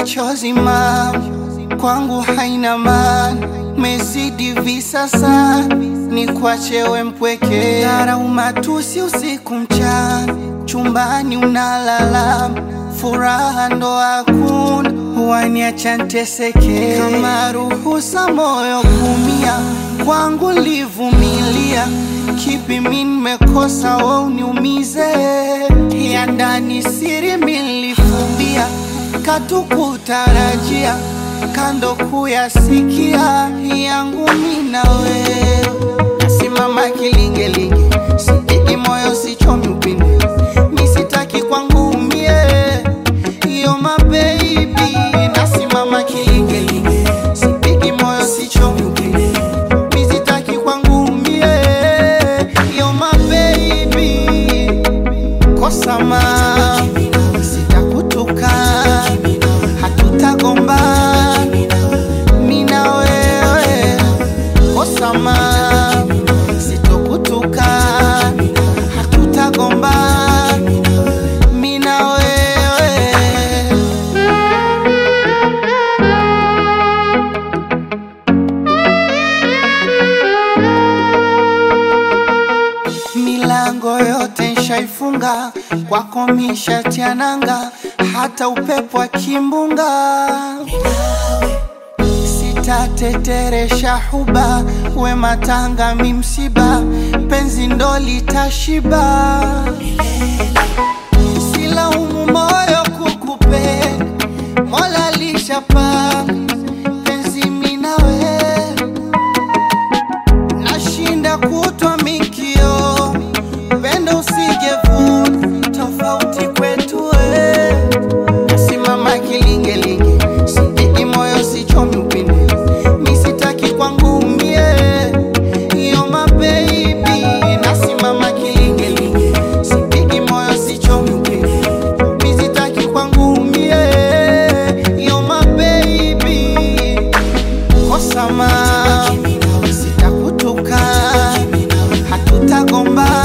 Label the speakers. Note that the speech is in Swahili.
Speaker 1: machozi mam kwangu haina maana, mezidi visasa ni kwachewe mpweke. Dharau matusi usiku mchana, chumbani unalala, furaha ndo hakuna, waniacha nteseke. Kama ruhusa moyo kumia, kwangu livumilia, kipi mimi nimekosa wewe uniumize? Ya ndani siri milifumbia, katukutarajia kando kuyasikia, yangu mimi na wewe. Nasimama kilingelinge, sipigi moyo sichomi upinde, mimi sitaki kwangu umie, yo my baby. Nasimama kilingelinge, sipigi moyo sichomi upinde, mimi sitaki kwangu umie, yo my baby. Kosa ma sitakutuka, hatutagomba mimi na wewe. Kosa ma sitokutuka, hatutagomba mimi na wewe. Milango yote nshaifunga, kwako mishatia nanga, hata upepo wa kimbunga. Sitateteresha huba, we matanga mi msiba, penzi ndo litashiba. Silaumu moyo kukupenda, Mola lishapanga penzi mimi na wewe. Nashinda kutwa mikio, pendo usijevuna, tofauti kwetu wewe. Nasimama kilingelinge, sipigi moyo sichomi upinde, mimi sitaki kwangu umie, yo my baby. Nasimama kilingelinge, sipigi moyo sichomi upinde, mimi sitaki kwangu umie, yo my baby. Kosa ma sitakutuka, hatutagomba